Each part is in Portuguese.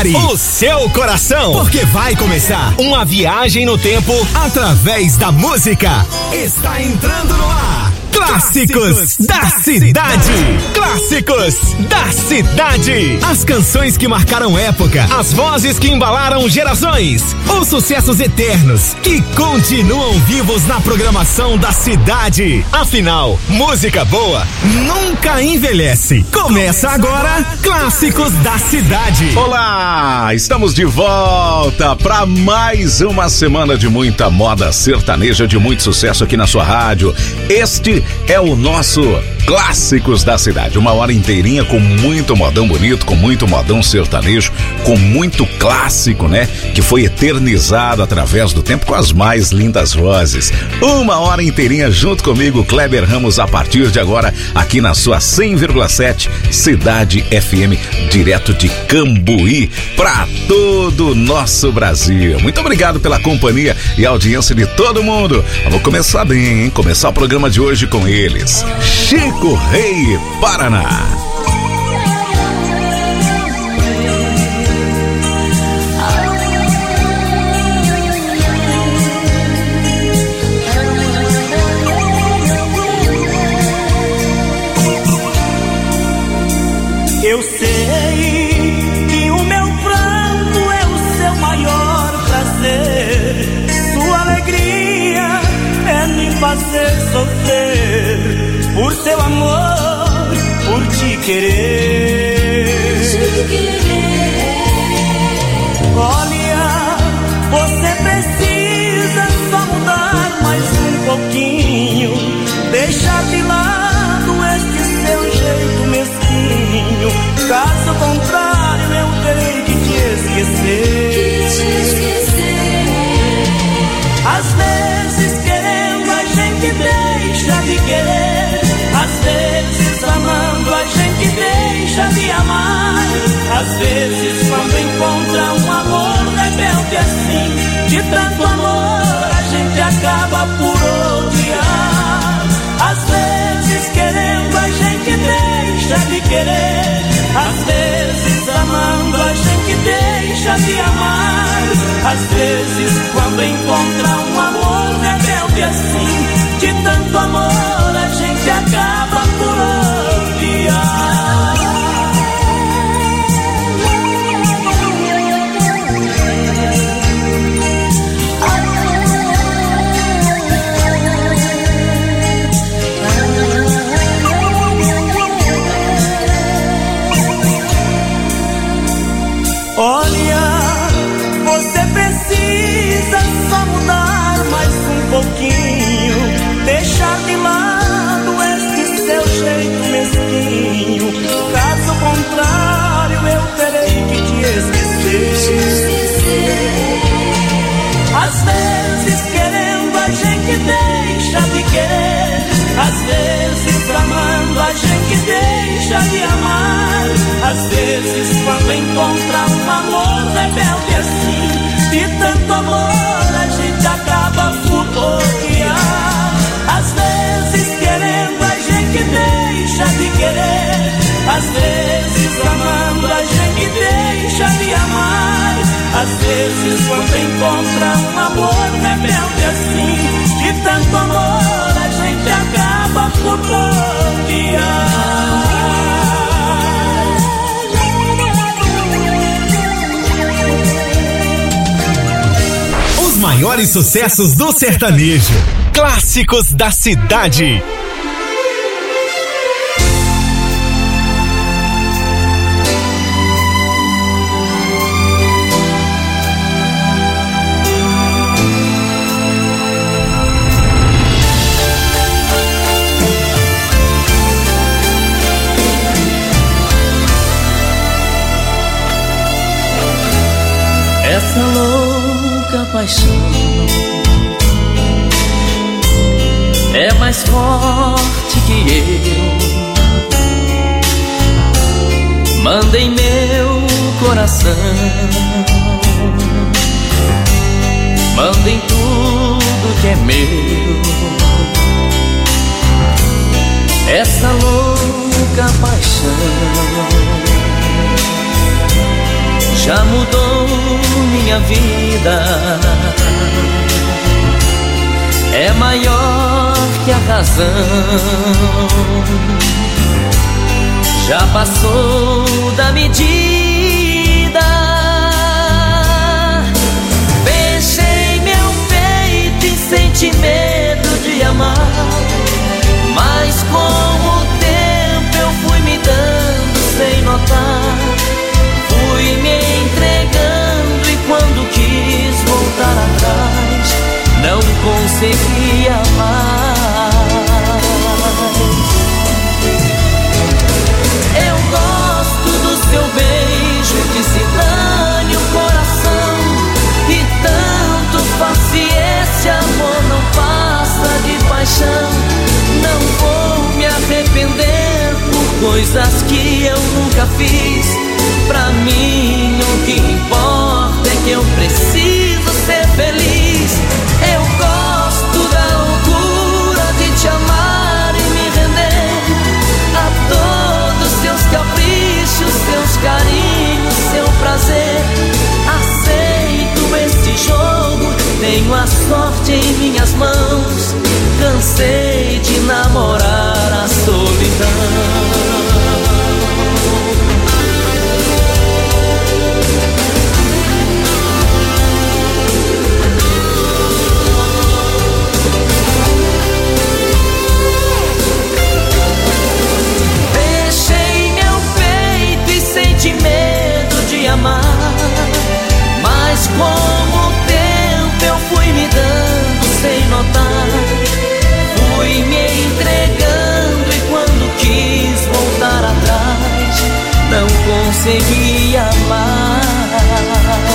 Prepare o seu coração, porque vai começar uma viagem no tempo através da música. Está entrando no ar. Clássicos da Cidade. Clássicos da Cidade. As canções que marcaram época, as vozes que embalaram gerações, os sucessos eternos que continuam vivos na programação da cidade. Afinal, música boa nunca envelhece. Começa agora Clássicos da Cidade. Olá, estamos de volta para mais uma semana de muita moda sertaneja, de muito sucesso aqui na sua rádio. Este é o nosso Clássicos da Cidade, uma hora inteirinha com muito modão bonito, com muito modão sertanejo, com muito clássico, né? Que foi eternizado através do tempo com as mais lindas vozes. Uma hora inteirinha junto comigo, Kleber Ramos, a partir de agora, aqui na sua 100,7 Cidade FM, direto de Cambuí, para todo o nosso Brasil. Muito obrigado pela companhia e audiência de todo mundo. Vamos começar bem, hein? Começar o programa de hoje com eles, Chico Rei Paraná. Eu sei que o meu pranto é o seu maior prazer. Sua alegria é me fazer sofrer. Por seu amor, por te querer. Olha, você precisa só mudar mais um pouquinho. Deixar de lado este seu jeito mesquinho. Caso contrário, eu terei que te esquecer. Às vezes querendo a gente deixa de querer. Às vezes amando a gente deixa de amar. Às vezes quando encontra um amor rebelde assim, de tanto amor a gente acaba por odiar. Às vezes querendo a gente deixa de querer. Às vezes amando a gente deixa de amar. Às vezes quando encontra um amor rebelde assim, de tanto amor a gente acaba por odiar. Olha, você precisa só mudar mais um pouquinho. Deixar de lado este seu jeito mesquinho. Caso contrário, eu terei que te esquecer. Às vezes querendo a gente deixa de querer. Às vezes amando a gente deixa de amar. Às vezes quando encontra um amor rebelde assim, de tanto amor a gente acaba por odiar. Às vezes querendo a gente deixa de querer. Às vezes amando a gente deixa de amar. Às vezes quando encontra um amor rebelde assim, de tanto amor a gente acaba por odiar. Os maiores sucessos do sertanejo. Clássicos da Cidade. Essa louca paixão é mais forte que eu. Manda em meu coração, manda em tudo que é meu. Essa louca paixão já mudou minha vida. É maior que a razão, já passou da medida. Fechei meu peito e senti medo de amar, mas com o tempo eu fui me dando sem notar. Fui me entregando e quando quis voltar atrás, não conseguia mais. Eu gosto do seu beijo que se dane o coração, e tanto faz se esse amor não passa de paixão. Não vou me arrepender por coisas que eu nunca fiz. Pra mim o que importa é que eu preciso ser feliz. Eu gosto da loucura de te amar e me render a todos seus caprichos, seus carinhos, seu prazer. Aceito esse jogo, tenho a sorte em minhas mãos. Cansei de namorar a solidão. Mas com o tempo eu fui me dando sem notar. Fui me entregando e quando quis voltar atrás, não conseguia mais.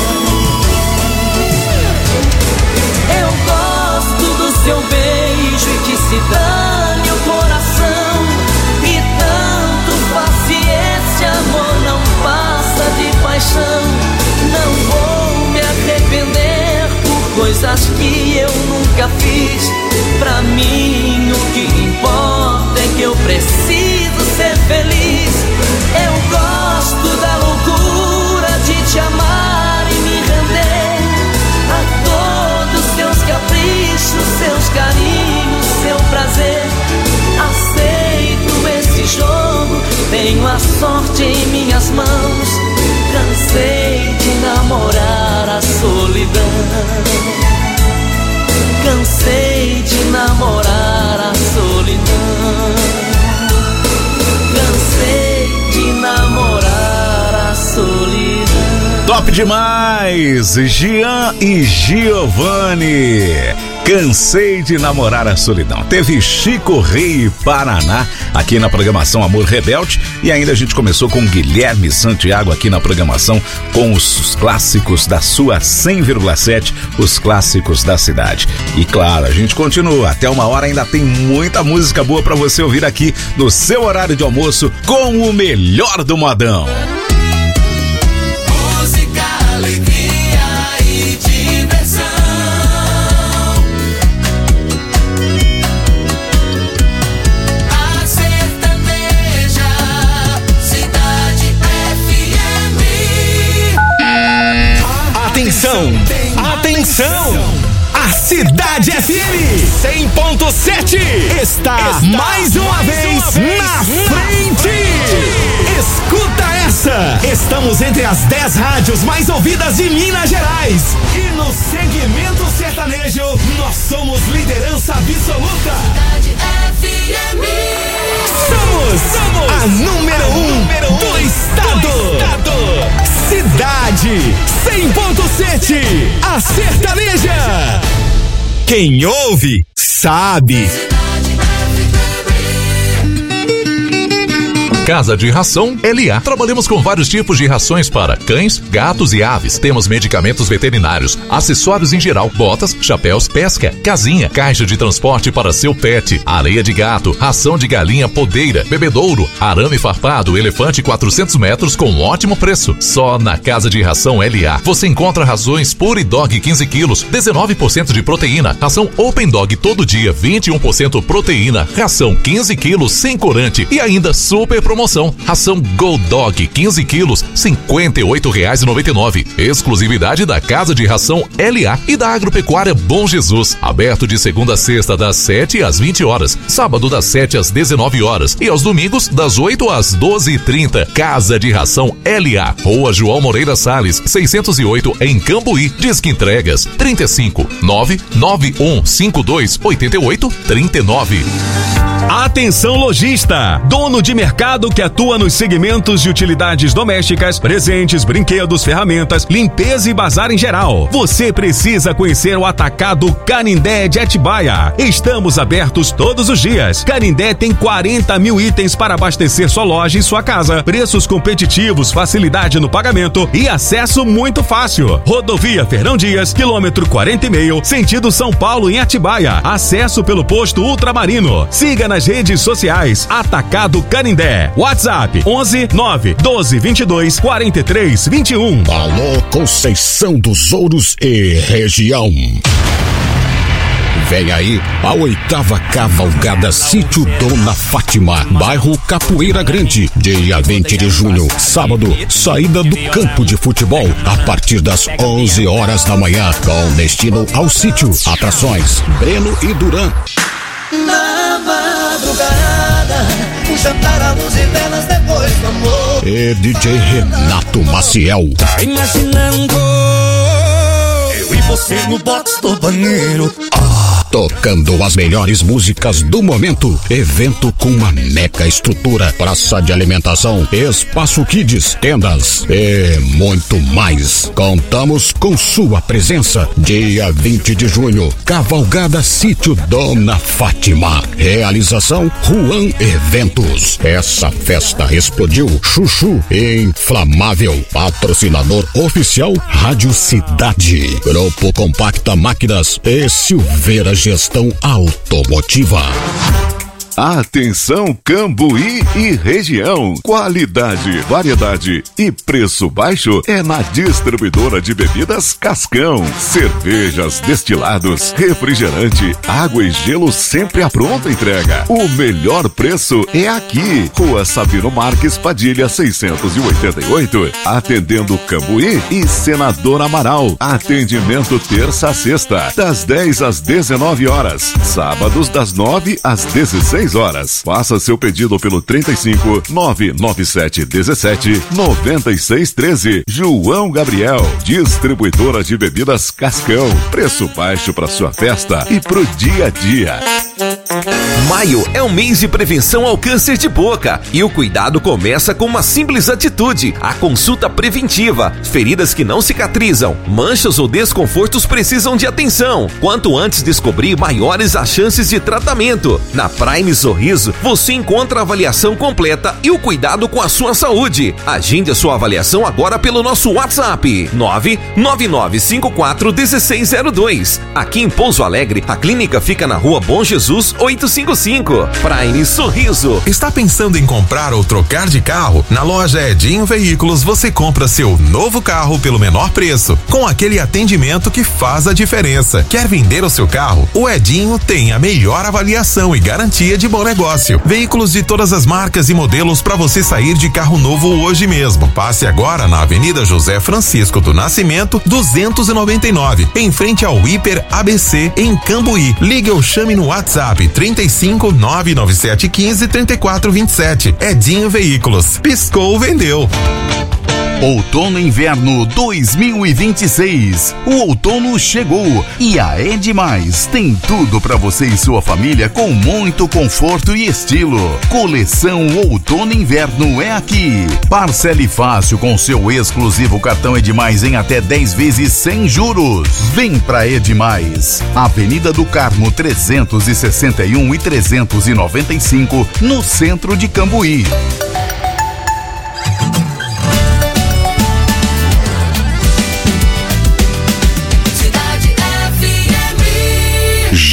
Eu gosto do seu beijo e que se dane o coração, e tanto faz se esse amor não passa de paixão. Não vou me arrepender por coisas que eu nunca fiz. Pra mim o que importa é que eu preciso ser feliz. Eu gosto da loucura de te amar e me render a todos seus caprichos, seus carinhos, seu prazer. Aceito esse jogo, tenho a sorte em minhas mãos. Cansei de namorar a solidão. Cansei de namorar a solidão. Cansei de namorar a solidão. Top demais! Gian e Giovanni. Cansei de namorar a solidão. Teve Chico Rei e Paraná aqui na programação Amor Rebelde, e ainda a gente começou com Guilherme Santiago aqui na programação com os clássicos da sua 100,7, os clássicos da cidade. E claro, a gente continua, até 1h ainda tem muita música boa pra você ouvir aqui no seu horário de almoço com o melhor do modão. Música, alegria e diversão. Atenção, atenção! A Cidade FM 100.7 está mais uma vez na frente! Escuta essa! Estamos entre as 10 rádios mais ouvidas de Minas Gerais. E no segmento sertanejo, nós somos liderança absoluta. Cidade FM. Somos a número 1 do estado. Cidade 100.7, a sertaneja. Quem ouve, sabe. Casa de Ração LA. Trabalhamos com vários tipos de rações para cães, gatos e aves. Temos medicamentos veterinários, acessórios em geral, botas, chapéus, pesca, casinha, caixa de transporte para seu pet, areia de gato, ração de galinha podeira, bebedouro, arame farpado, elefante 400 metros com ótimo preço. Só na Casa de Ração LA você encontra rações Pure Dog 15 quilos, 19% de proteína, ração Open Dog todo dia, 21% proteína, ração 15 quilos sem corante e ainda super promoção. promoção. Ração Gold Dog 15 quilos, R$ 58,99. Exclusividade da Casa de Ração LA e da Agropecuária Bom Jesus. Aberto de segunda a sexta das 7 às 20 horas, sábado das 7 às 19 horas e aos domingos das 8 às 12h30. Casa de Ração LA, Rua João Moreira Salles, 608 em Cambuí. Disque entregas 35 99152 8839. Atenção lojista, dono de mercado que atua nos segmentos de utilidades domésticas, presentes, brinquedos, ferramentas, limpeza e bazar em geral. Você precisa conhecer o Atacado Canindé de Atibaia. Estamos abertos todos os dias. Canindé tem 40 mil itens para abastecer sua loja e sua casa. Preços competitivos, facilidade no pagamento e acesso muito fácil. Rodovia Fernão Dias, quilômetro 40,5, sentido São Paulo em Atibaia. Acesso pelo posto Ultramarino. Siga nas redes sociais Atacado Canindé. WhatsApp 11 9 12 22 43 21. Alô, Conceição dos Ouros e região. Vem aí a 8ª Cavalgada Sítio Dona Fátima, bairro Capoeira Grande, dia 20 de junho, sábado, saída do campo de futebol, a partir das 11 horas da manhã, com destino ao sítio. Atrações, Breno e Duran. Na madrugada, um jantar à luz e velas depois do amor. E DJ Renato Maciel. Tá imaginando eu e você no box do banheiro. Tocando as melhores músicas do momento. Evento com uma mega estrutura, praça de alimentação, espaço kids, tendas e muito mais. Contamos com sua presença. Dia 20 de junho, Cavalgada Sítio Dona Fátima. Realização Juan Eventos. Essa festa explodiu. Chuchu Inflamável. Patrocinador oficial Rádio Cidade. Grupo Compacta Máquinas e Silveira Gestão Automotiva. Atenção Cambuí e região. Qualidade, variedade e preço baixo é na distribuidora de bebidas Cascão. Cervejas, destilados, refrigerante, água e gelo sempre à pronta entrega. O melhor preço é aqui. Rua Sabino Marques Padilha 688. Atendendo Cambuí e Senador Amaral. Atendimento terça a sexta, das 10 às 19 horas. Sábados das 9 às 16 horas. Faça seu pedido pelo 35 997 17 96 13. João Gabriel, distribuidora de bebidas Cascão. Preço baixo para sua festa e pro dia a dia. Maio é um mês de prevenção ao câncer de boca e o cuidado começa com uma simples atitude: a consulta preventiva. Feridas que não cicatrizam, manchas ou desconfortos precisam de atenção. Quanto antes descobrir, maiores as chances de tratamento. Na Prime Sorriso, você encontra a avaliação completa e o cuidado com a sua saúde. Agende a sua avaliação agora pelo nosso WhatsApp 999541602. Aqui em Pouso Alegre, a clínica fica na Rua Bom Jesus 855. Prime Sorriso. Está pensando em comprar ou trocar de carro? Na loja Edinho Veículos você compra seu novo carro pelo menor preço, com aquele atendimento que faz a diferença. Quer vender o seu carro? O Edinho tem a melhor avaliação e garantia de bom negócio. Veículos de todas as marcas e modelos para você sair de carro novo hoje mesmo. Passe agora na Avenida José Francisco do Nascimento 299, em frente ao Hiper ABC em Cambuí. Ligue ou chame no WhatsApp 35 997 15 34 27. Edinho Veículos. Piscou, vendeu. Outono e Inverno 2026. O outono chegou e a Edmais tem tudo para você e sua família com muito conforto e estilo. Coleção Outono e Inverno é aqui. Parcele fácil com seu exclusivo cartão Edmais em até 10 vezes sem juros. Vem pra Edmais. Avenida do Carmo 361 e 395 no centro de Cambuí.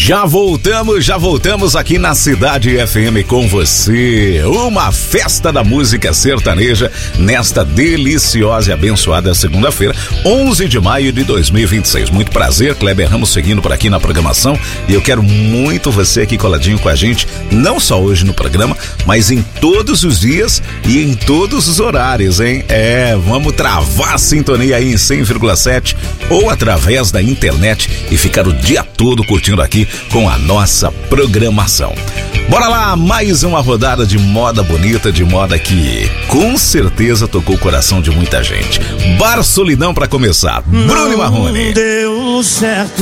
Já voltamos aqui na Cidade FM com você. Uma festa da música sertaneja nesta deliciosa e abençoada segunda-feira, 11 de maio de 2026. Muito prazer, Kleber Ramos seguindo por aqui na programação, e eu quero muito você aqui coladinho com a gente, não só hoje no programa, mas em todos os dias e em todos os horários, hein? Vamos travar a sintonia aí em 100,7 ou através da internet e ficar o dia todo curtindo aqui com a nossa programação. Bora lá, mais uma rodada de moda bonita, de moda que com certeza tocou o coração de muita gente. Bar Solidão pra começar, Bruno e Marrone. Não deu certo.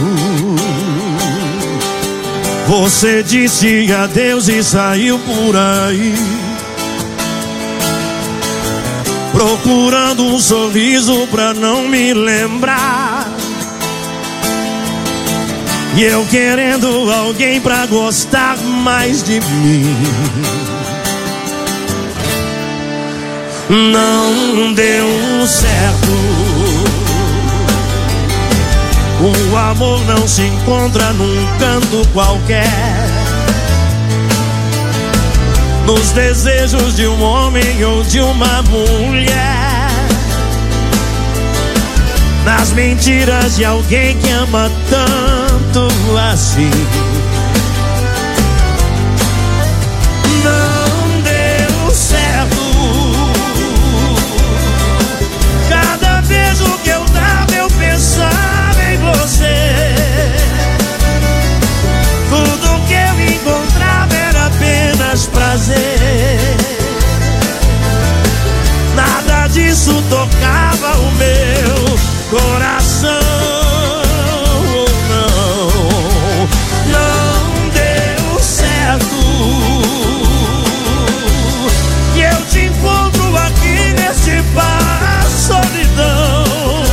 Você disse adeus e saiu por aí, procurando um sorriso pra não me lembrar. E eu querendo alguém pra gostar mais de mim. Não deu certo. O amor não se encontra num canto qualquer, nos desejos de um homem ou de uma mulher, nas mentiras de alguém que ama tanto assim. Não deu certo. Cada beijo que eu dava eu pensava em você. Tudo que eu encontrava era apenas prazer. Nada disso tocava o meu coração. Não deu certo. E eu te encontro aqui nesse bar Solidão,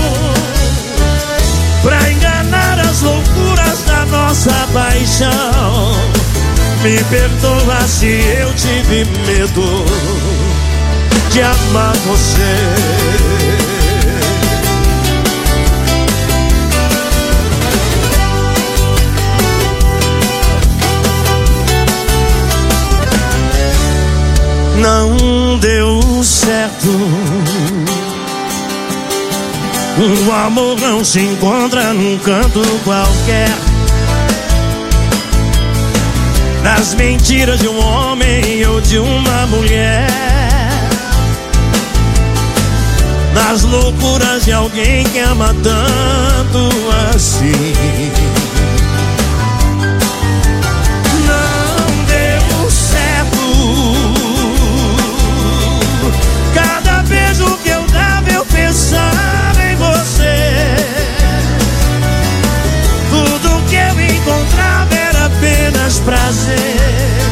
pra enganar as loucuras da nossa paixão. Me perdoa se eu tive medo de amar você. Não deu certo. O amor não se encontra num canto qualquer, nas mentiras de um homem ou de uma mulher, nas loucuras de alguém que ama tanto assim. Não deu certo. Cada beijo que eu dava eu pensava em você. Tudo que eu encontrava era apenas prazer.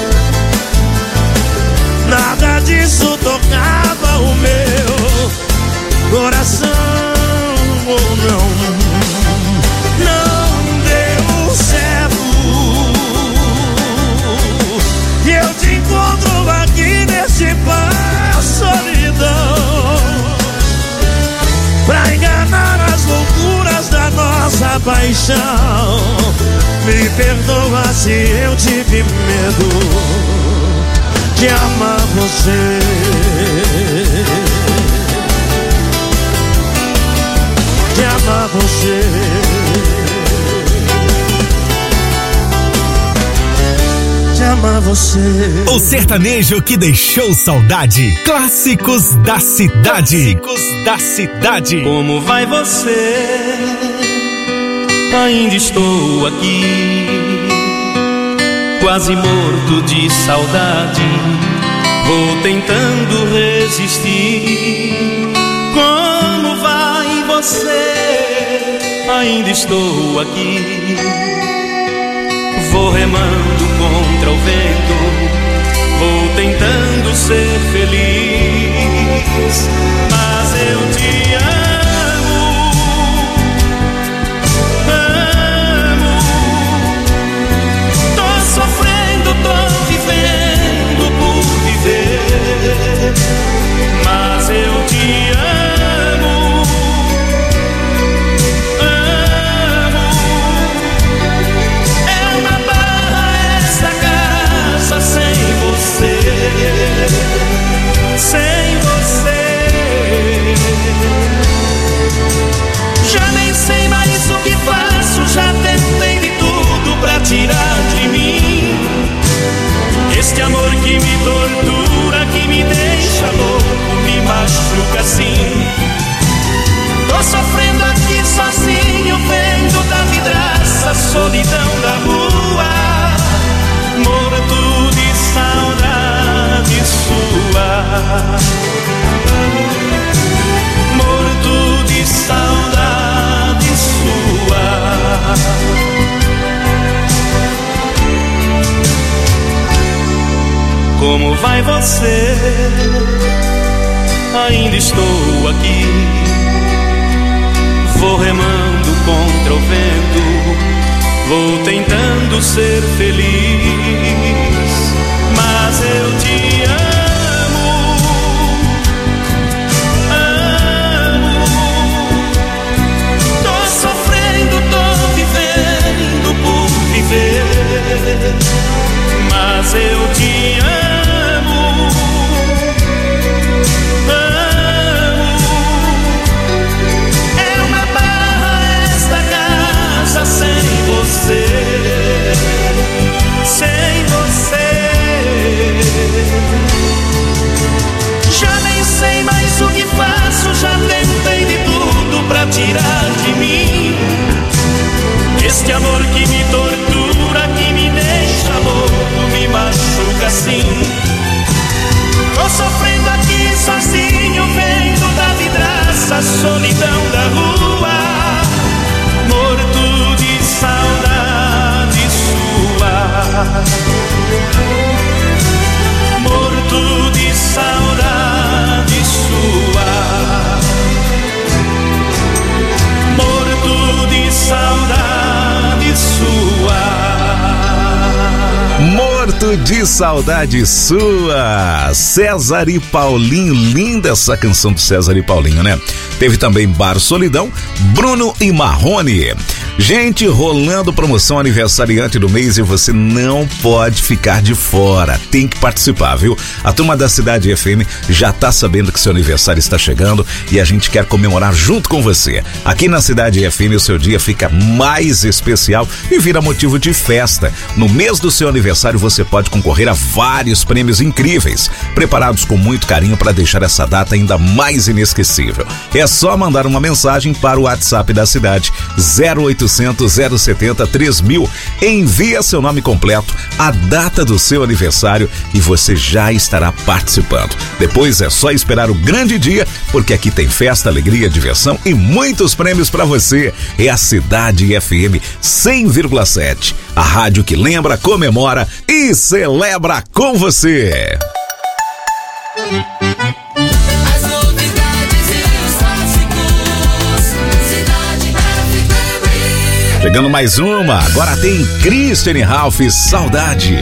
Nada disso tocava o meu coração. Oh, não deu certo. E eu te encontro aqui nesse bar Solidão, pra enganar as loucuras da nossa paixão. Me perdoa se eu tive medo de amar você. De amar você. De amar você. O sertanejo que deixou saudade. Clássicos da cidade. Clássicos da cidade. Como vai você? Ainda estou aqui, quase morto de saudade. Vou tentando resistir. Como vai você? Ainda estou aqui, vou remando contra o vento, vou tentando ser feliz, mas eu te amo, amo. Tô sofrendo, tô vivendo por viver, mas eu te amo, amo. vai você? Ainda estou aqui, vou remando contra o vento, vou tentando ser feliz, mas eu te amo, amo. Tô sofrendo, tô vivendo por viver, mas eu te amo. Sem você, já nem sei mais o que faço, já tentei de tudo pra tirar de mim este amor que me tortura, que me deixa louco, me machuca assim. Tô sofrendo aqui sozinho, vendo da vidraça a solidão da rua, morto de saudade sua, morto de saudade sua, morto de saudade sua, morto de saudade sua. César e Paulinho, linda essa canção do César e Paulinho, né? Teve também Bar Solidão, Bruno e Marrone. Gente, rolando promoção aniversariante do mês e você não pode ficar de fora, tem que participar, viu? A turma da Cidade FM já tá sabendo que seu aniversário está chegando e a gente quer comemorar junto com você. Aqui na Cidade FM o seu dia fica mais especial e vira motivo de festa. No mês do seu aniversário você pode concorrer a vários prêmios incríveis, preparados com muito carinho para deixar essa data ainda mais inesquecível. É só mandar uma mensagem para o WhatsApp da cidade 0800 070 3000. Envia seu nome completo, a data do seu aniversário e você já estará participando. Depois é só esperar o grande dia, porque aqui tem festa, alegria, diversão e muitos prêmios para você. É a Cidade FM 100,7, a rádio que lembra, comemora e celebra com você. Chegando mais uma, agora tem Christian Ralph, Saudade.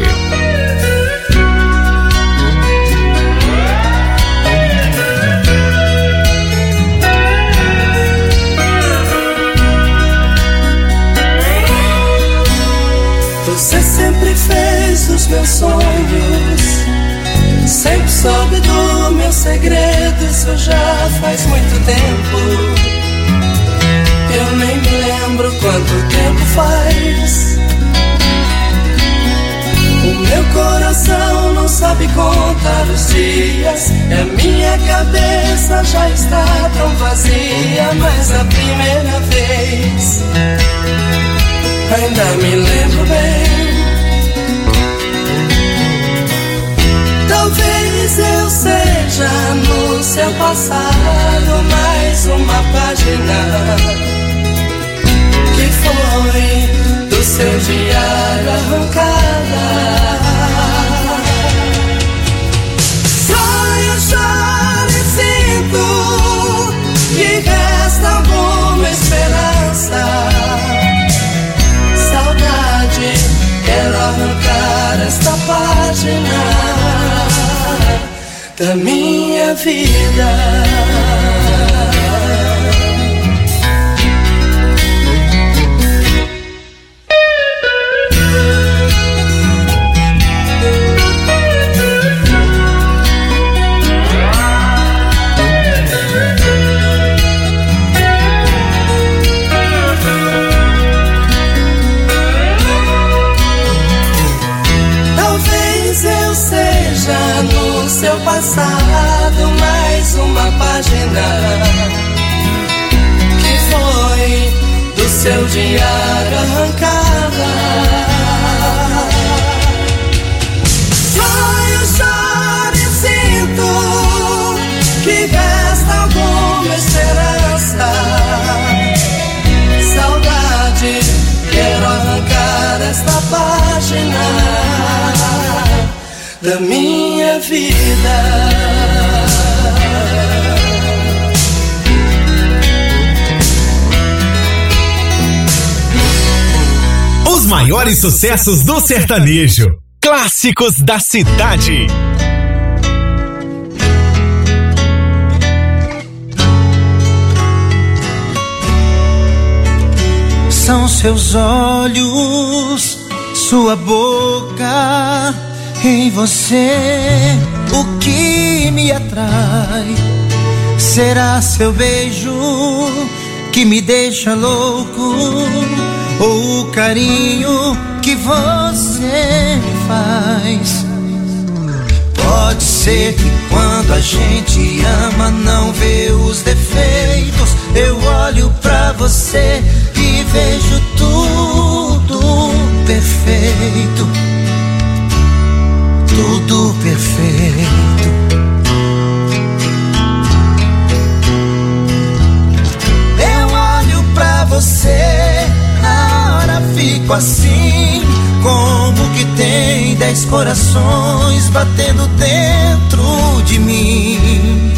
Você sempre fez os meus sonhos, sempre soube do meu segredo, isso já faz muito tempo. Eu nem me lembro quanto tempo faz. O meu coração não sabe contar os dias, e a minha cabeça já está tão vazia. Mas a primeira vez ainda me lembro bem. Talvez eu seja no seu passado mais uma página que foi do seu diário arrancada. Sonho, choro e sinto que resta alguma esperança. Saudade, quero arrancar esta página da minha vida. Seu passado, mais uma página que foi do seu diário arrancada. Sonho, choro e sinto que resta alguma esperança. Saudade, quero arrancar esta página da minha vida. Os maiores sucessos do sertanejo. Clássicos da cidade. São seus olhos, sua boca, em você o que me atrai. Será seu beijo que me deixa louco, ou o carinho que você me faz? Pode ser que quando a gente ama não vê os defeitos. Eu olho pra você e vejo tudo perfeito, tudo perfeito. Eu olho pra você, na hora fico assim, como que tem 10 corações batendo dentro de mim,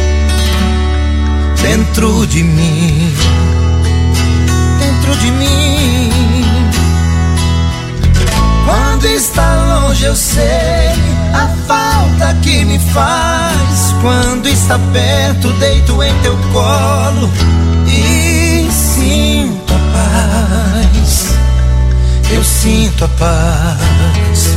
dentro de mim, dentro de mim. Quando está longe eu sei a falta que me faz. Quando está perto deito em teu colo e sinto a paz. Eu sinto a paz.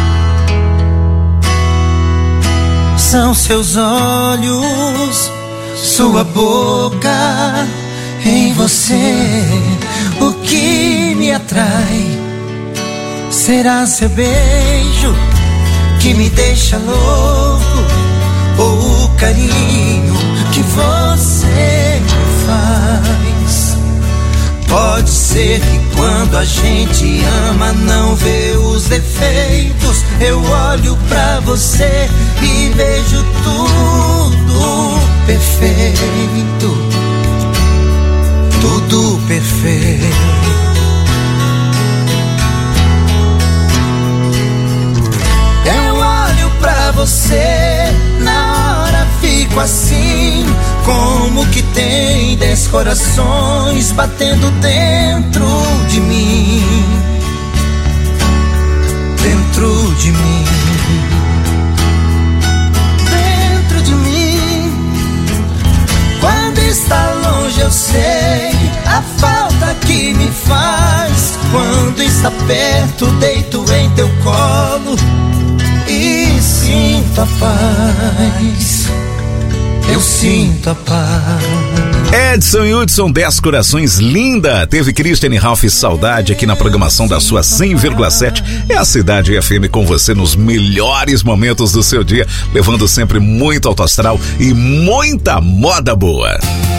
São seus olhos, sua boca, em você o que me atrai. Será seu beijo que me deixa louco, ou o carinho que você me faz? Pode ser que quando a gente ama não vê os defeitos. Eu olho pra você e vejo tudo perfeito, tudo perfeito. Eu olho pra você, na hora fico assim, como que tem 10 corações batendo dentro de mim, dentro de mim, dentro de mim. Quando está longe eu sei a falta que me faz. Quando está perto deito em teu colo e sinto a paz. Eu sinto a paz. Edson e Hudson, 10 corações, linda. Teve Christiane Ralph, Saudade, aqui na programação da sua 100,7. É a Cidade FM com você nos melhores momentos do seu dia, levando sempre muito alto astral e muita moda boa.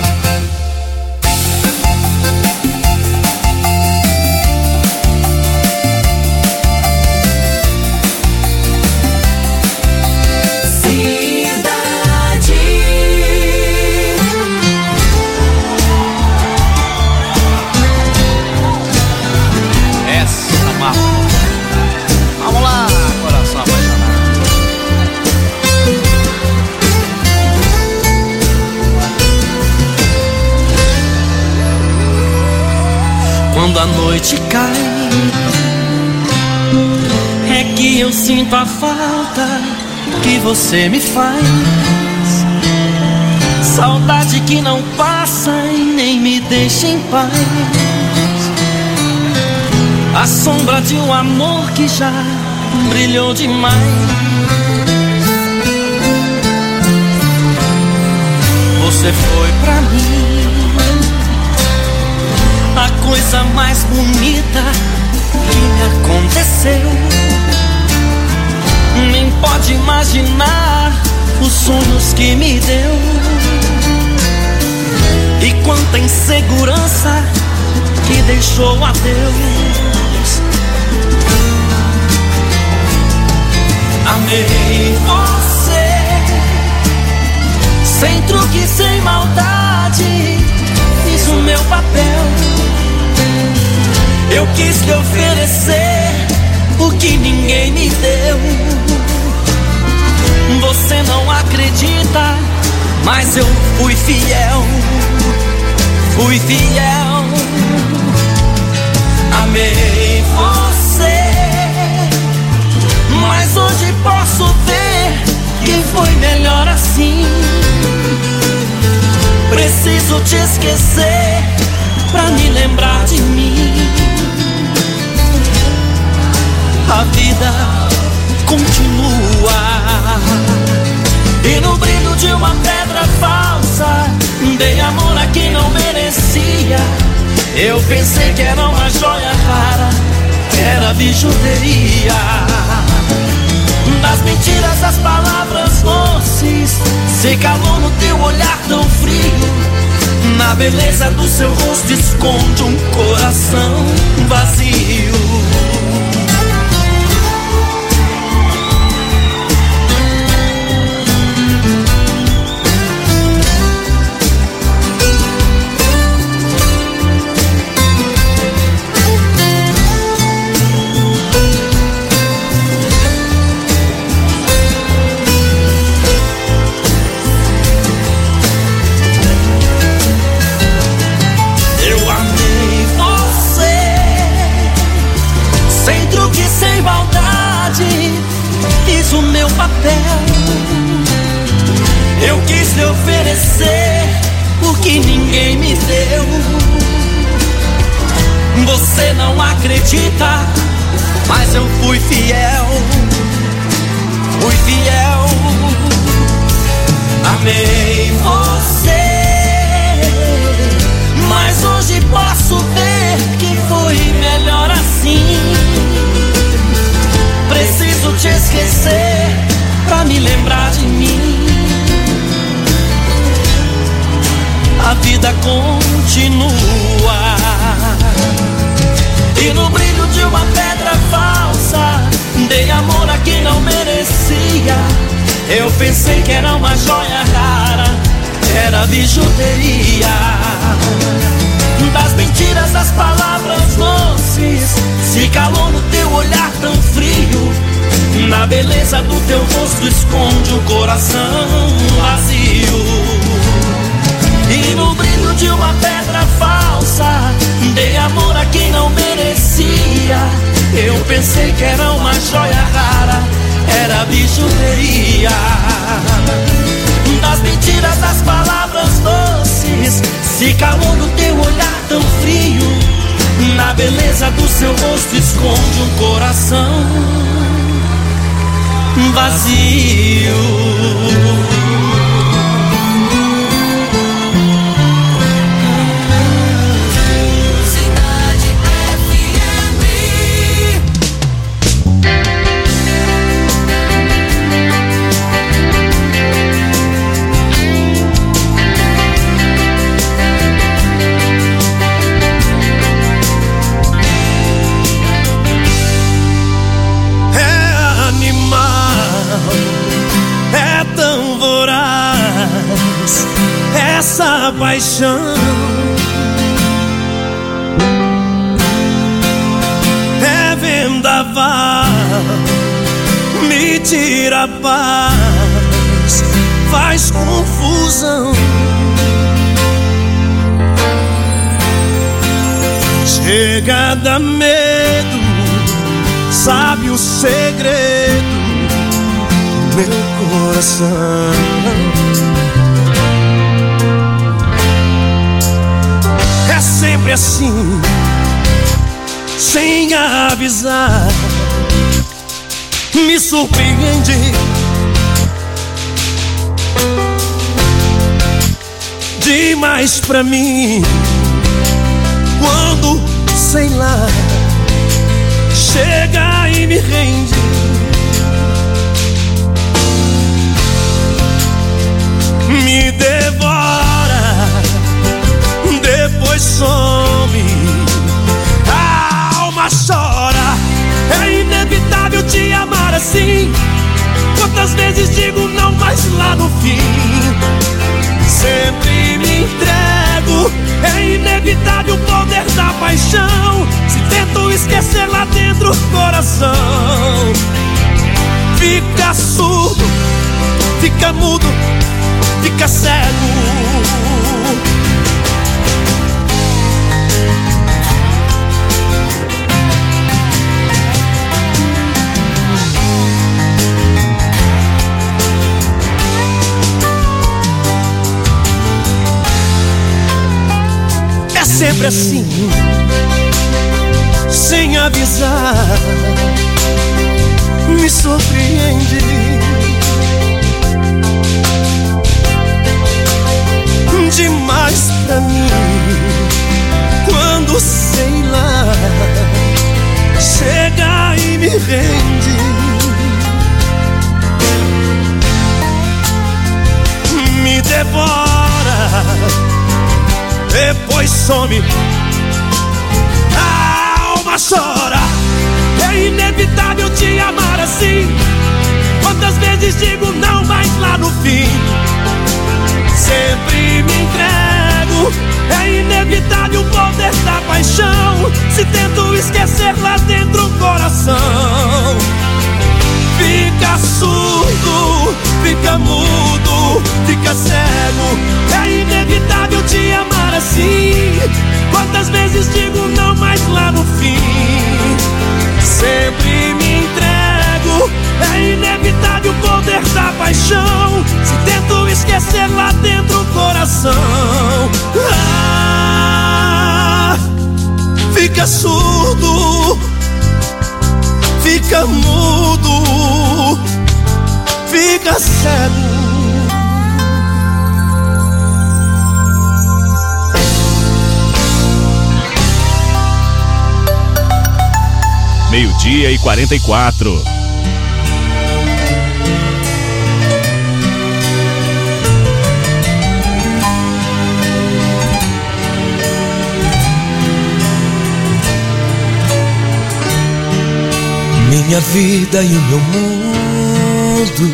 Quando a noite cai, é que eu sinto a falta que você me faz. Saudade que não passa e nem me deixa em paz. A sombra de um amor que já brilhou demais. Você foi pra mim a coisa mais bonita que me aconteceu. Nem pode imaginar os sonhos que me deu. E quanta insegurança que deixou a Deus. Amei você, sem truque, sem maldade, fiz o meu papel. Eu quis te oferecer o que ninguém me deu. Você não acredita, mas eu fui fiel. Fui fiel. Amei você, mas hoje posso ver que foi melhor assim. Preciso te esquecer pra me lembrar de mim. A vida continua, e no brilho de uma pedra falsa dei amor a quem não merecia. Eu pensei que era uma joia rara, era bijuteria. Das mentiras, das palavras doces, se calou no teu olhar tão frio. Na beleza do seu rosto esconde um coração vazio. O meu papel, eu quis lhe oferecer o que ninguém me deu. Você não acredita, mas eu fui fiel. Fui fiel. Amei você, mas hoje posso ver que foi melhor assim. Preciso te esquecer pra me lembrar de mim. A vida continua, e no brilho de uma pedra falsa dei amor a quem não merecia. Eu pensei que era uma joia rara, era bijuteria. Das mentiras, das palavras doces, se calou no teu olhar tão frio. Na beleza do teu rosto esconde um coração vazio. E no brilho de uma pedra falsa dei amor a quem não merecia. Eu pensei que era uma joia rara, era bijuteria. Das mentiras, das palavras doces, se calou no teu olhar tão frio. Na beleza do seu rosto esconde um coração vazio. Essa paixão é vendaval, me tira a paz, faz confusão. Chega a dar medo, sabe o segredo do meu coração. É sempre assim, sem avisar, me surpreende. Demais pra mim, quando, sei lá, chega e me rende. Me devora, depois some, a alma chora. É inevitável te amar assim. Quantas vezes digo não, mas lá no fim sempre me entrego. É inevitável o poder da paixão. Se tento esquecer lá dentro o coração fica surdo fica mudo, fica cego. É sempre assim, sem avisar, me surpreende. Demais pra mim, quando sei lá, chega e me rende. Me devora, depois some, a alma chora. É inevitável te amar assim. Quantas vezes digo não, mas lá no fim sempre me entrego. É inevitável o poder da paixão. Se tento esquecer, lá dentro o coração fica surdo, fica mudo, fica cego. É inevitável te amar assim. Quantas vezes digo não, mas lá no fim sempre me entrego. É inevitável o poder da paixão. Se tento esquecer, lá dentro o coração fica surdo, fica mudo, fica cego. 12:44. Minha vida e o meu mundo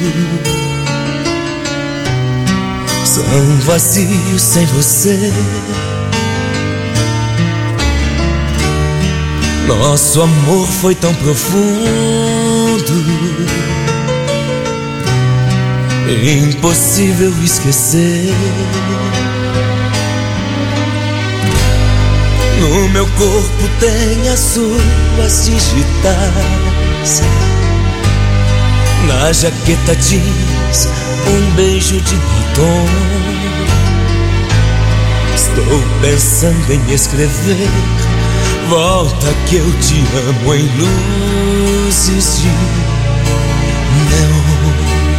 são vazios sem você. Nosso amor foi tão profundo, impossível esquecer. No meu corpo tem as suas digitais, na jaqueta jeans um beijo de batom. Estou pensando em escrever: volta que eu te amo, em luzes de neon.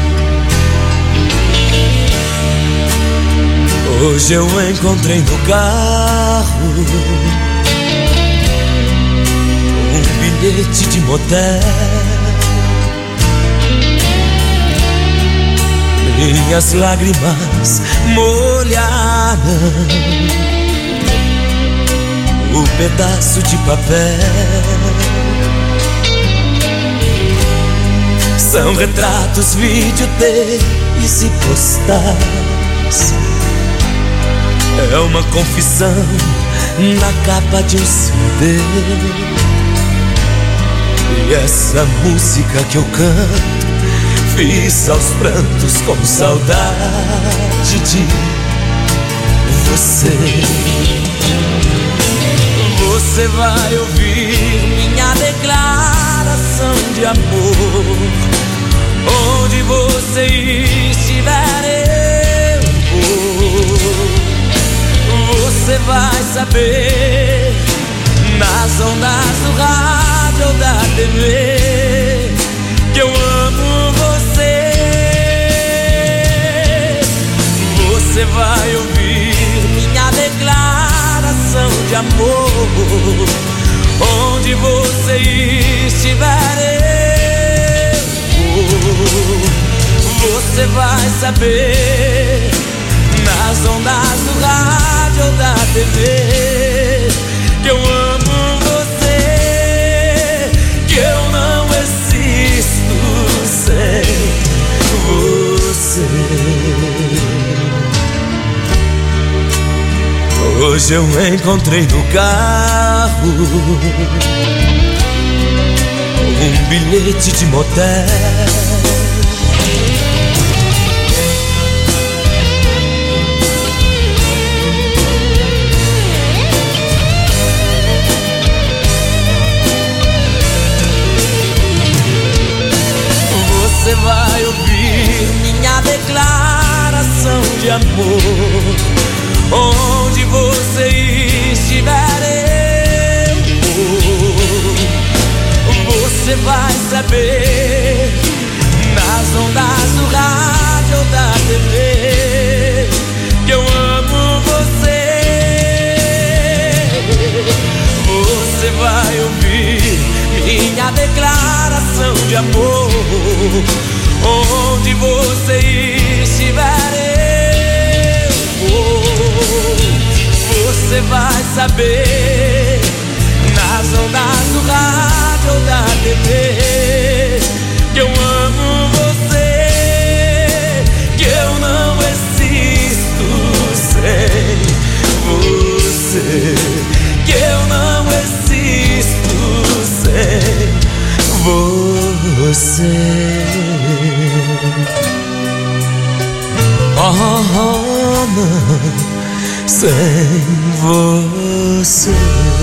Hoje eu encontrei no carro um bilhete de motel. Minhas lágrimas molharam o pedaço de papel. São retratos, videotapes e postais. É uma confissão na capa de um CD. E essa música que eu canto fiz aos prantos com saudade de você. Você vai ouvir minha declaração de amor. Onde você estiver, eu vou. Você vai saber nas ondas do rádio ou da TV que eu amo você. Você vai ouvir minha declaração de amor. Onde você estiver, eu vou. Você vai saber nas ondas do rádio ou da TV que eu amo você, que eu não existo sem você. Hoje eu encontrei no carro um bilhete de motel. saber, nas ondas do rádio ou da TV, que eu amo você, que eu não existo sem você, que eu não existo sem você. Oh, não, sem você.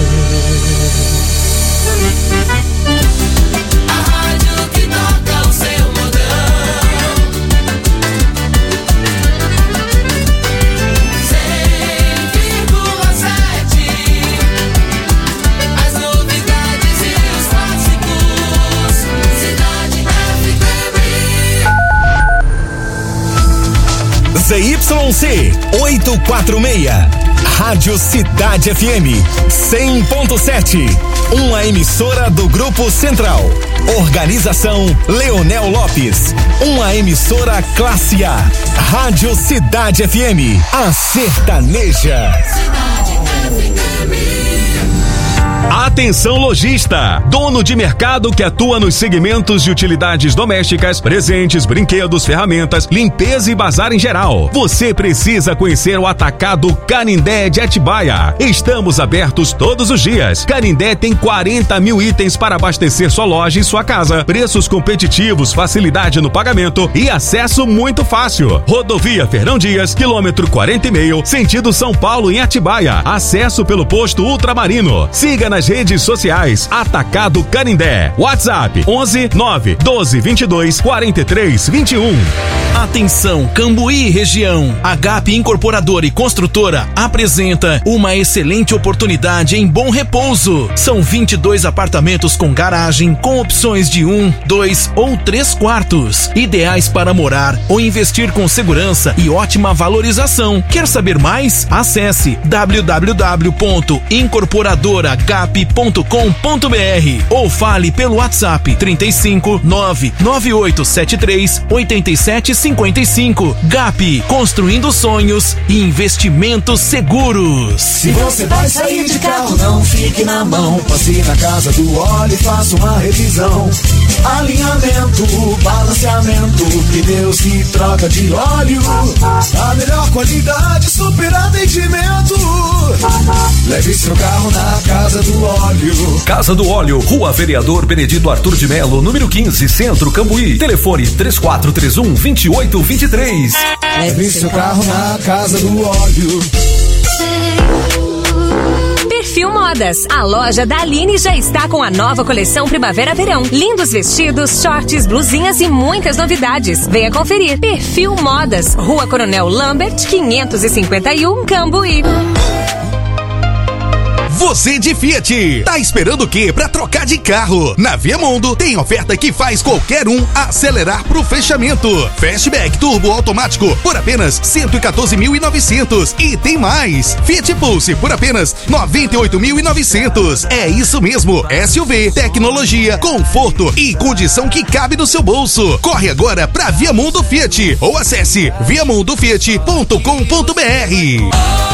A rádio que toca o seu modão, 100,7. As novidades e os clássicos, Cidade ZYC 846, Rádio Cidade FM 100.7, uma emissora do Grupo Central. Organização Leonel Lopes, uma emissora classe A. Rádio Cidade FM, a sertaneja. Atenção lojista, dono de mercado que atua nos segmentos de utilidades domésticas, presentes, brinquedos, ferramentas, limpeza e bazar em geral. Você precisa conhecer o Atacado Canindé de Atibaia. Estamos abertos todos os dias. Canindé tem 40 mil itens para abastecer sua loja e sua casa. Preços competitivos, facilidade no pagamento e acesso muito fácil. Rodovia Fernão Dias, quilômetro 40,5, sentido São Paulo em Atibaia. Acesso pelo posto Ultramarino. Siga nas redes sociais Atacado Canindé. WhatsApp 11 9 12 22 43 21. Atenção, Cambuí e região. A GAP Incorporadora e Construtora apresenta uma excelente oportunidade em Bom Repouso. São 22 apartamentos com garagem, com opções de 1, 2 ou 3 quartos, ideais para morar ou investir com segurança e ótima valorização. Quer saber mais? Acesse www.incorporadoragap.com.br ou fale pelo WhatsApp 35 99873 8755. GAP, construindo sonhos e investimentos seguros. Se você vai sair de carro, não fique na mão. Passe na Casa do Óleo e faça uma revisão. Alinhamento, balanceamento, pneus e troca de óleo. A melhor qualidade, super atendimento. Leve seu carro na Casa do Óleo. Casa do Óleo, Rua Vereador Benedito Arthur de Melo, número 15, Centro, Cambuí. Telefone 3431-2823. Leve seu carro na Casa do Óleo. Perfil Modas. A loja da Aline já está com a nova coleção Primavera-Verão. Lindos vestidos, shorts, blusinhas e muitas novidades. Venha conferir. Perfil Modas, Rua Coronel Lambert, 551, Cambuí. Você de Fiat, tá esperando o quê pra trocar de carro? Na Viamundo tem oferta que faz qualquer um acelerar pro fechamento. Fastback turbo automático por apenas 114.900 e tem mais. Fiat Pulse por apenas 98.900. É isso mesmo, SUV, tecnologia, conforto e condição que cabe no seu bolso. Corre agora pra Viamundo Fiat ou acesse viamundofiat.com.br.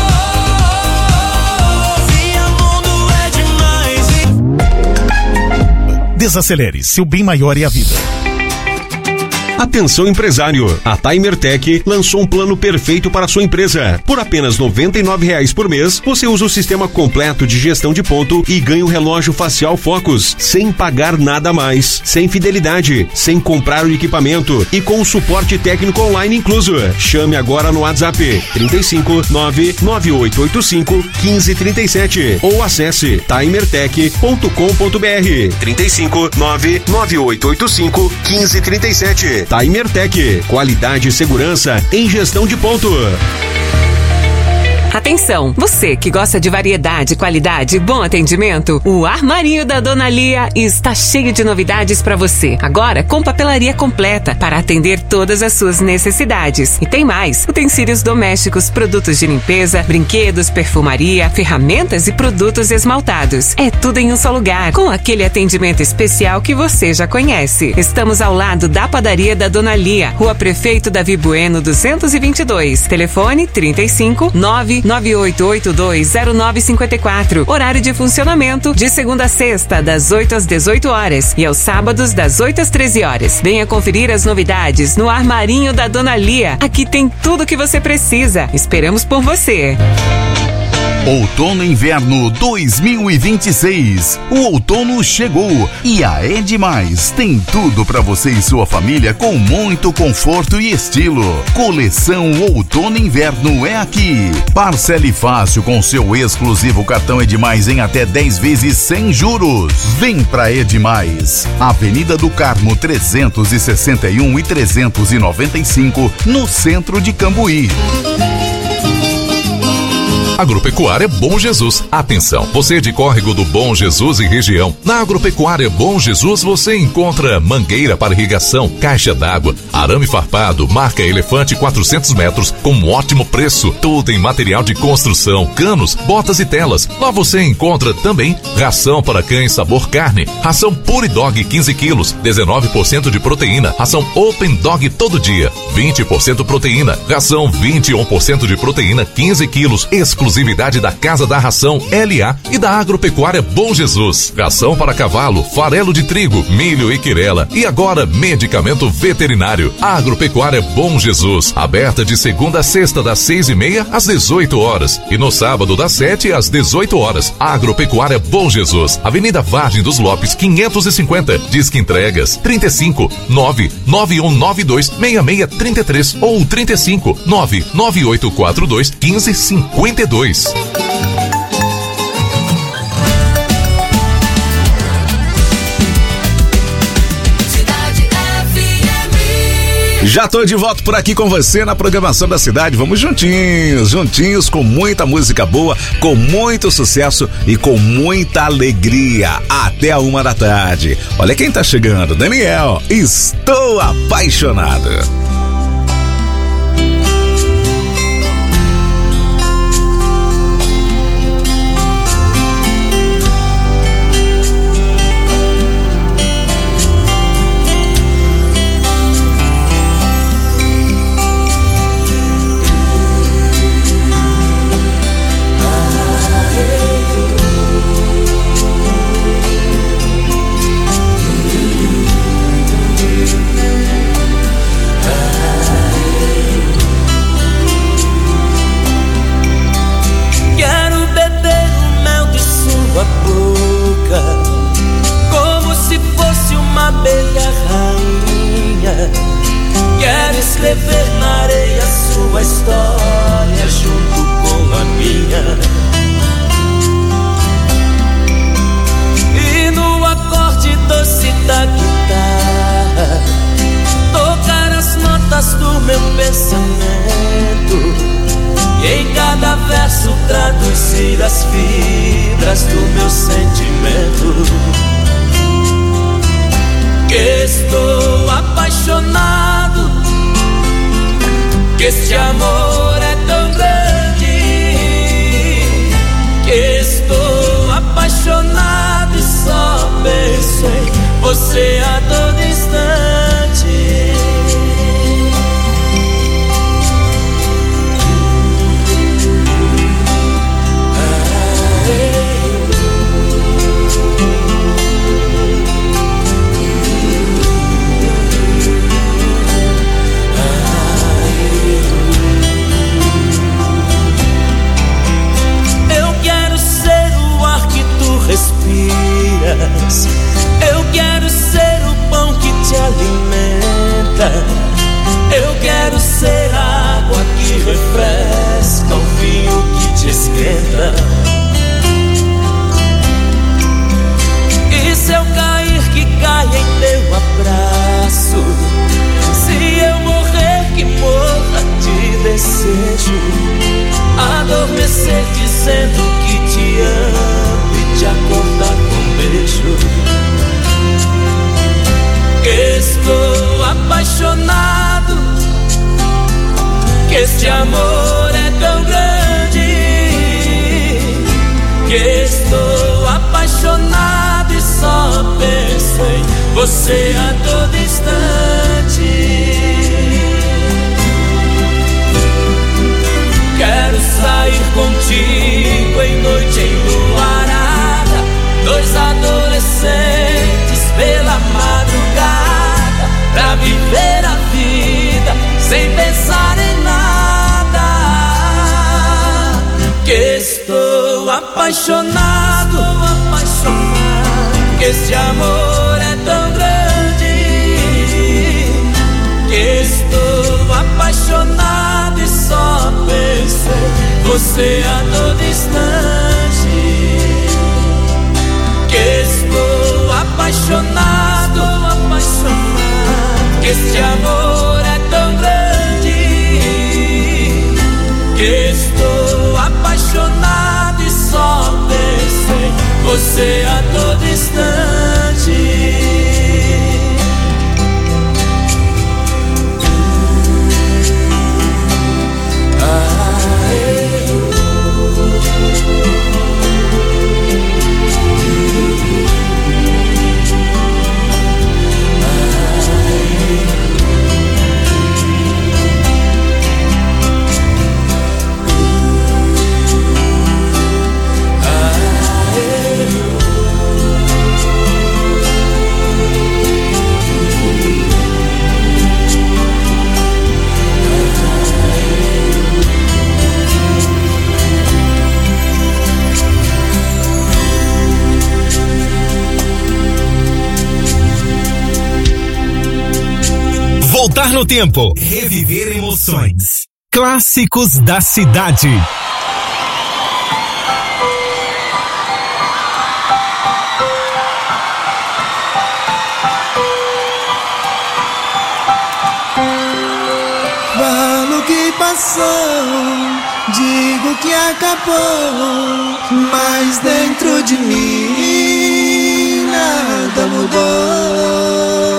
Desacelere, seu bem maior é a vida. Atenção empresário, a Timer Tech lançou um plano perfeito para a sua empresa. Por apenas R$ 99,00 por mês, você usa o sistema completo de gestão de ponto e ganha o relógio facial Focus, sem pagar nada a mais, sem fidelidade, sem comprar o equipamento e com o suporte técnico online incluso. Chame agora no WhatsApp 35 99885 1537 ou acesse timertech.com.br 35 99885 1537. Timer Tech, qualidade e segurança em gestão de ponto. Atenção, você que gosta de variedade, qualidade e bom atendimento, o Armarinho da Dona Lia está cheio de novidades para você. Agora com papelaria completa para atender todas as suas necessidades. E tem mais, utensílios domésticos, produtos de limpeza, brinquedos, perfumaria, ferramentas e produtos esmaltados. É tudo em um só lugar, com aquele atendimento especial que você já conhece. Estamos ao lado da padaria da Dona Lia, Rua Prefeito Davi Bueno 222. Telefone 35 9 998820954. Horário de funcionamento de segunda a sexta, das 8 às 18 horas e aos sábados, das 8 às 13 horas. Venha conferir as novidades no Armarinho da Dona Lia. Aqui tem tudo o que você precisa. Esperamos por você. Outono e Inverno 2026. O outono chegou e a Edmais tem tudo para você e sua família com muito conforto e estilo. Coleção Outono e Inverno é aqui. Parcele fácil com seu exclusivo cartão Edmais em até 10 vezes sem juros. Vem pra Edmais. Avenida do Carmo 361 e 395 no centro de Cambuí. Agropecuária Bom Jesus. Atenção, você de Córrego do Bom Jesus e região. Na Agropecuária Bom Jesus você encontra mangueira para irrigação, caixa d'água, arame farpado, marca Elefante 400 metros com um ótimo preço. Tudo em material de construção, canos, botas e telas. Lá você encontra também ração para cães sabor carne, ração Pure Dog 15 quilos, 19% de proteína, ração Open Dog todo dia, 20% proteína, ração 21% de proteína 15 quilos, exclusividade da Casa da Ração LA e da Agropecuária Bom Jesus. Ração para cavalo, farelo de trigo, milho e quirela. E agora, medicamento veterinário. Agropecuária Bom Jesus. Aberta de segunda a sexta, das 6:30 às 18 horas. E no sábado, das 7 às 18 horas. Agropecuária Bom Jesus. Avenida Vargem dos Lopes, 550. Disque entregas 35 99192 6633 ou 35 99842 1552. Já tô de volta por aqui com você na programação da cidade. Vamos juntinhos com muita música boa, com muito sucesso e com muita alegria. Até a 1 da tarde. Olha quem tá chegando, Daniel. Estou apaixonado. Escrever na areia sua história junto com a minha. E no acorde doce da guitarra tocar as notas do meu pensamento e em cada verso traduzir as fibras do meu sentimento. Que estou apaixonado, que este amor é tão grande, que estou apaixonado e só penso em você a todo instante. Respiras. Eu quero ser o pão que te alimenta. Eu quero ser a água que refresca, o vinho que te esquenta. E se eu cair, que caia em teu abraço. Se eu morrer, que morra de desejo. Adormecer dizendo que te amo, te acordar com um beijo. Estou apaixonado, que este amor é tão grande, que estou apaixonado e só penso em você a todo instante. Quero sair com estou apaixonado, que este amor é tão grande, que estou apaixonado e só penso você a todo instante, que estou apaixonado, que este amor é tão grande, que estou apaixonado e só penso em você a todo instante. Voltar no tempo. Reviver emoções. Clássicos da cidade. Falo que passou, digo que acabou, mas dentro de mim nada mudou.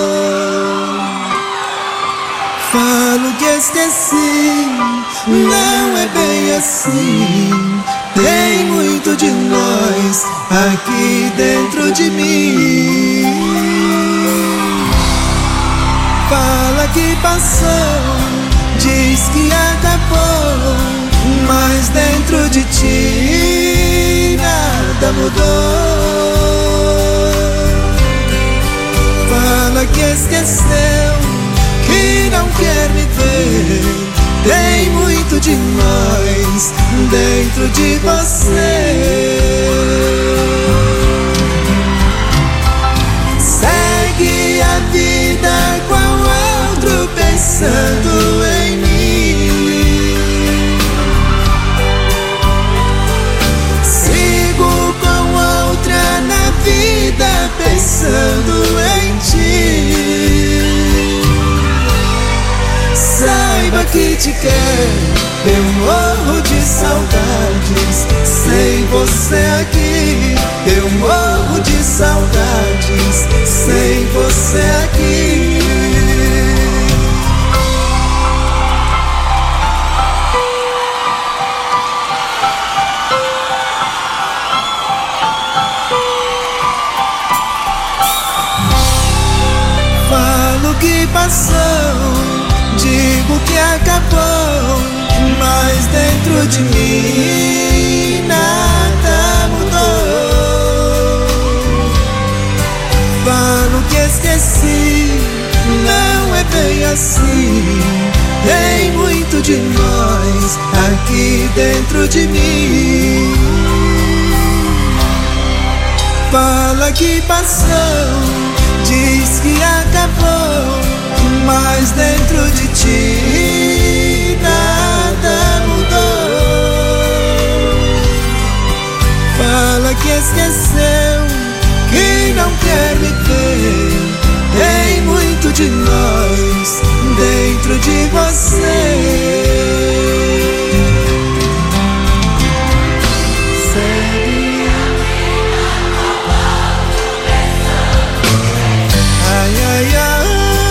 Falo que esqueci, não é bem assim. Tem muito de nós aqui dentro de mim. Fala que passou, diz que acabou, mas dentro de ti nada mudou. Fala que esqueceu, que não quer me ver. Tem muito de nós dentro de você. Segue a vida com outro pensando em mim. Sigo com outra na vida pensando em ti. Saiba que te quero, eu morro de saudades. Sem você aqui, eu morro de saudades. Sem você aqui. Falo que passou, digo que acabou, mas dentro de mim nada mudou. Falo que esqueci, não é bem assim. Tem muito de nós aqui dentro de mim. Fala que passou, diz que acabou, mas dentro de ti nada mudou. Fala que esqueceu, que não quer me ver. Tem muito de nós dentro de você. Ai, ai, ai.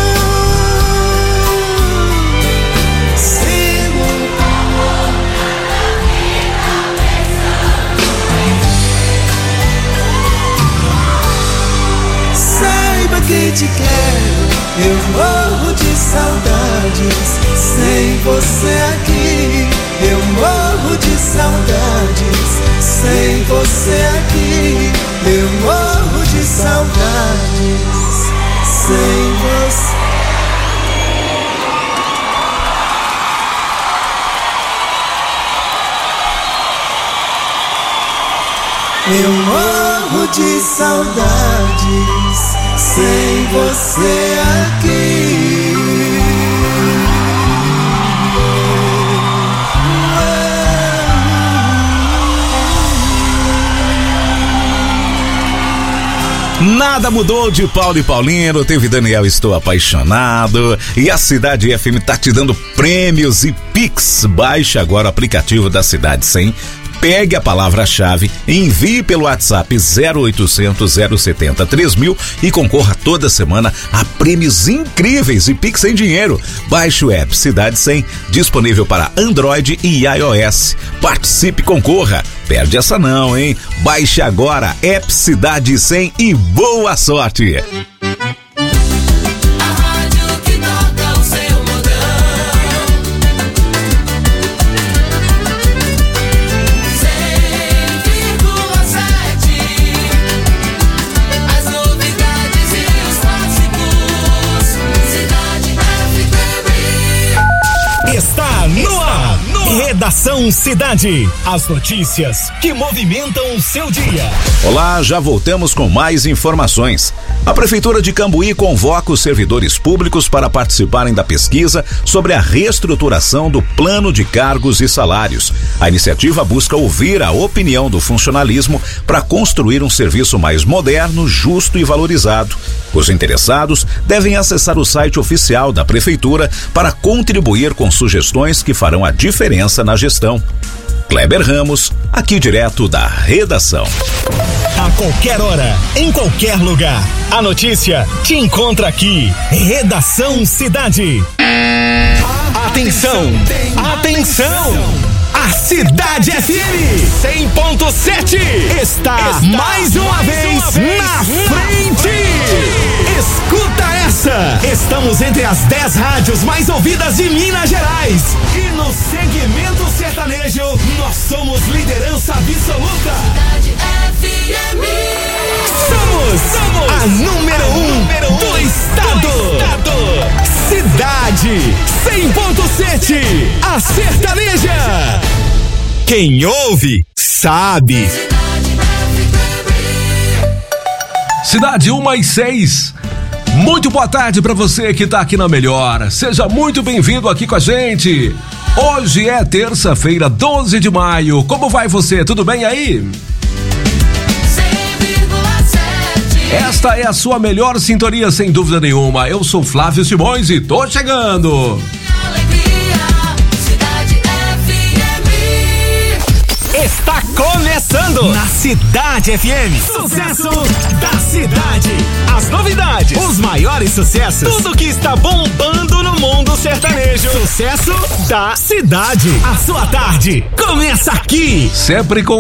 Que te quero, eu morro de saudades. Sem você aqui, eu morro de saudades. Sem você aqui, eu morro de saudades. Sem você. Eu morro de saudades sem você aqui. Nada mudou de Paulo e Paulino, teve Daniel Estou Apaixonado e a Cidade FM tá te dando prêmios e Pix. Baixe agora o aplicativo da Cidade 100, pegue a palavra-chave, envie pelo WhatsApp 0800 070 3000 e concorra toda semana a prêmios incríveis e Pix sem dinheiro. Baixe o app Cidade 100, disponível para Android e iOS. Participe e concorra. Perde essa não, hein? Baixe agora, app Cidade 100 e boa sorte! Está no ar. Redação Cidade. As notícias que movimentam o seu dia. Olá, já voltamos com mais informações. A Prefeitura de Cambuí convoca os servidores públicos para participarem da pesquisa sobre a reestruturação do plano de cargos e salários. A iniciativa busca ouvir a opinião do funcionalismo para construir um serviço mais moderno, justo e valorizado. Os interessados devem acessar o site oficial da Prefeitura para contribuir com sugestões que farão a diferença na gestão. Kleber Ramos, aqui direto da redação. A qualquer hora, em qualquer lugar, a notícia te encontra aqui. Redação Cidade. Atenção, atenção! A Cidade FM 100.7 está mais uma vez na frente. Escuta essa! Estamos entre as 10 rádios mais ouvidas de Minas Gerais. E no segmento sertanejo, nós somos liderança absoluta. Cidade FM. Somos a número 1 do estado. Cidade 100.7, a sertaneja. Quem ouve, sabe. Cidade 1+6. Muito boa tarde pra você que tá aqui na Melhor. Seja muito bem-vindo aqui com a gente. Hoje é terça-feira, 12 de maio. Como vai você? Tudo bem aí? Esta é a sua melhor sintonia, sem dúvida nenhuma. Eu sou Flávio Simões e tô chegando. Está começando na Cidade FM. Sucesso da cidade. As novidades, os maiores sucessos, tudo que está bombando no mundo sertanejo. Sucesso da cidade. A sua tarde começa aqui. Sempre com